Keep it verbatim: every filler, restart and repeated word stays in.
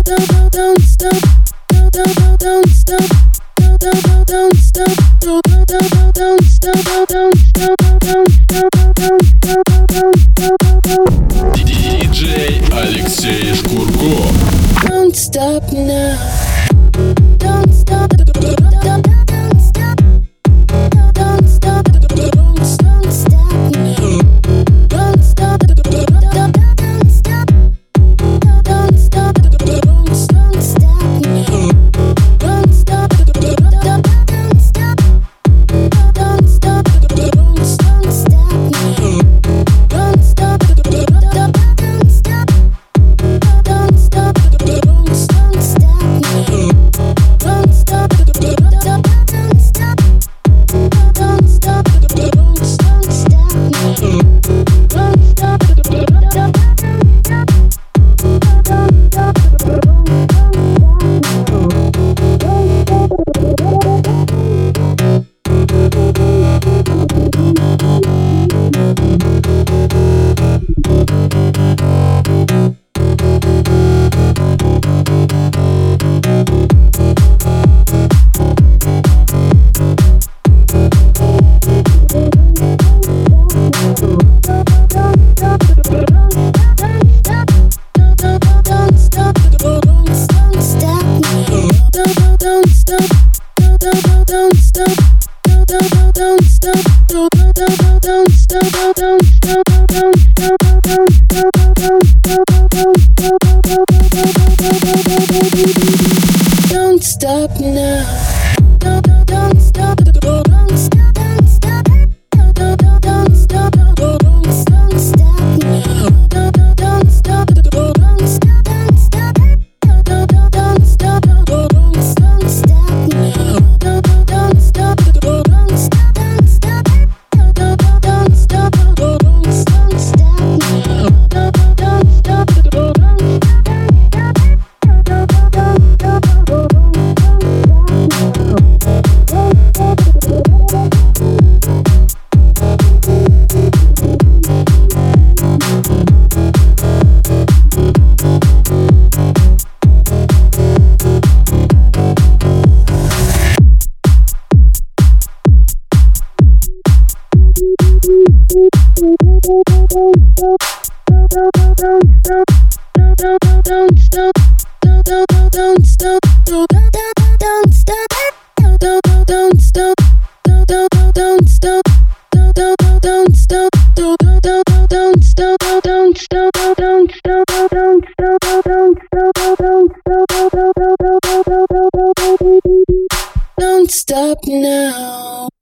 диджей Алексей Шкурко. Don't stop now. Don't stop. Don't stop. Don't stop. Don't stop now. Don't stop. Don't stop. Don't stop. Don't stop now. Don't stop. Don't stop. Don't stop. Don't stop now. Don't stop. Don't stop. Don't stop. Don't stop now. Don't stop. Don't stop. Don't stop. Don't stop. Don't stop now. Don't stop. Don't stop now. Don't don't stop. Don't stop. Don't stop. Don't don't stop. Don't don't stop now. Don't don't stop. Don't stop. Don't stop. Don't don't stop. Don't don't stop now. Don't don't stop. Don't stop. Don't stop. Don't don't stop. Don't don't stop now. Don't don't stop. Don't Don't stop now.